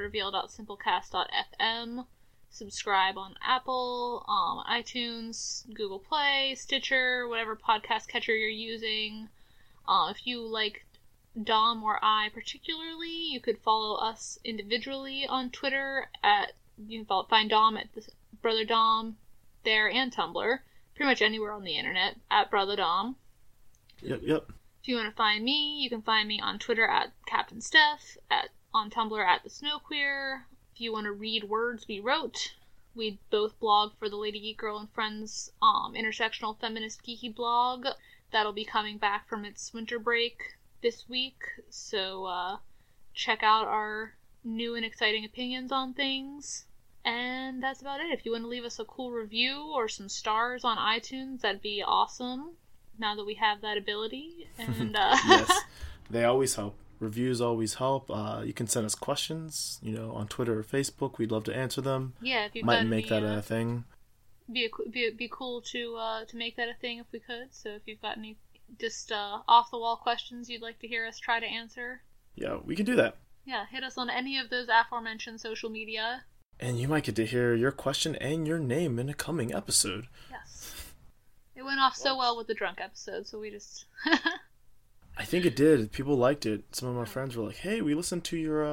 characterreveal.simplecast.fm. Subscribe on Apple, iTunes, Google Play, Stitcher, whatever podcast catcher you're using. If you like Dom or I particularly, you could follow us individually on Twitter you can find Dom at Brother Dom there and Tumblr. Pretty much anywhere on the internet at Brother Dom. Yep. If you want to find me, you can find me on Twitter at Captain Steph, on Tumblr at The Snowqueer. If you want to read words we wrote, we both blog for the Lady Geek Girl and Friends intersectional feminist geeky blog. That'll be coming back from its winter break this week, so check out our new and exciting opinions on things. And that's about it. If you want to leave us a cool review or some stars on iTunes, that'd be awesome, now that we have that ability. And yes, they always help. Reviews always help. You can send us questions, on Twitter or Facebook. We'd love to answer them. Yeah, if you might make that a thing. Be cool to make that a thing if we could. So if you've got any just off the wall questions you'd like to hear us try to answer, yeah, we can do that. Yeah, hit us on any of those aforementioned social media. And you might get to hear your question and your name in a coming episode. Yes. It went off so well with the drunk episode, so we just... I think it did. People liked it. Some of my friends were like, hey, we listened to your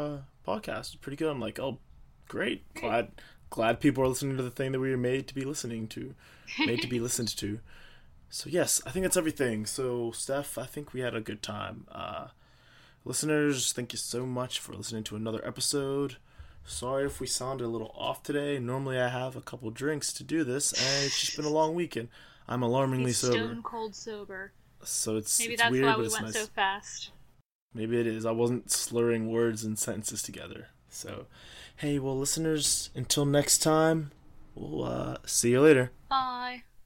podcast. It's pretty good. I'm like, oh, great. Glad people are listening to the thing that we were made to be listening to. Made to be listened to. So, yes, I think that's everything. So, Steph, I think we had a good time. Listeners, thank you so much for listening to another episode. Sorry if we sounded a little off today. Normally I have a couple drinks to do this, and it's just been a long weekend. I'm alarmingly He's sober. stone cold sober. So it's Maybe it's that's weird, why but we it's went nice. so fast. Maybe it is. I wasn't slurring words and sentences together. So, hey, well, listeners, until next time, we'll see you later. Bye.